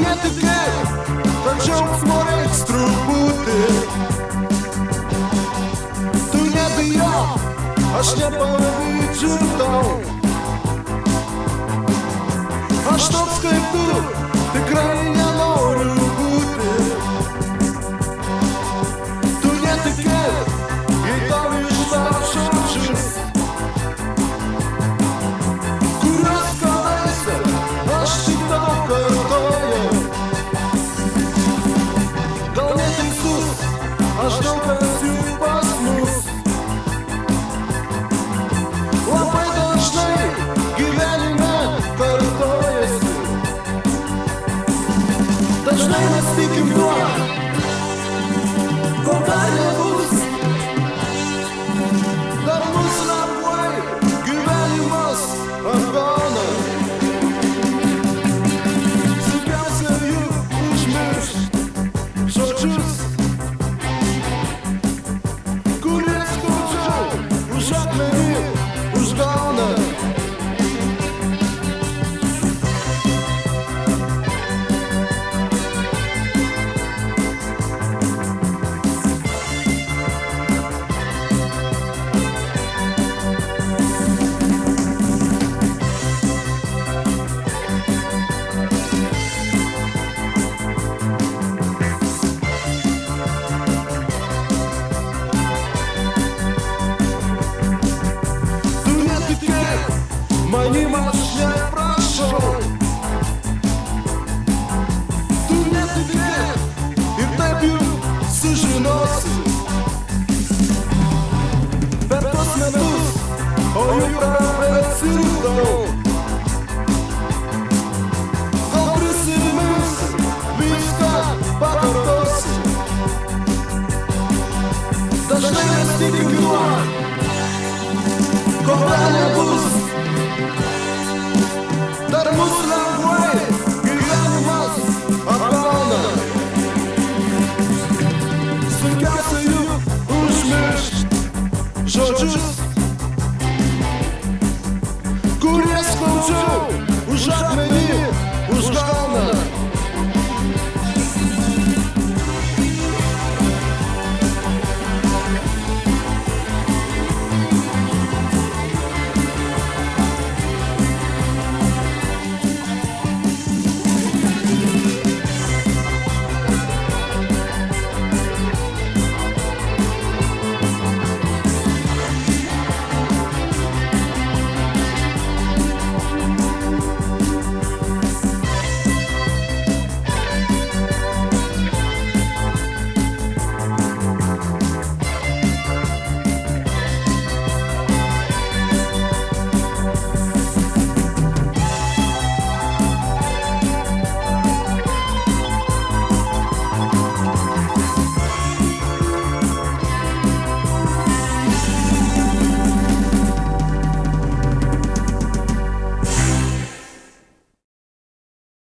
netikėk, kad džiaugsmo reiks truputį. Tu nebijok, aš nepavydžiu tau. Aš toks kaip tu, tikrai nenoriu būti. Tu netikėk, jei tau ištarš žodžius, kuriuos kadaise aš tik tau kartojau. Gal neteisus, aš daug kas jų pas mus. Labai dažnai gyvenime kartojasi. Dažnai mes tikim tuo, ko dar nebus. Dar mus labai gyvenimas apgauna. Sunkiausia jų užmiršt žodžius, kurie skaudžiau už akmenį užgauna. Manim aš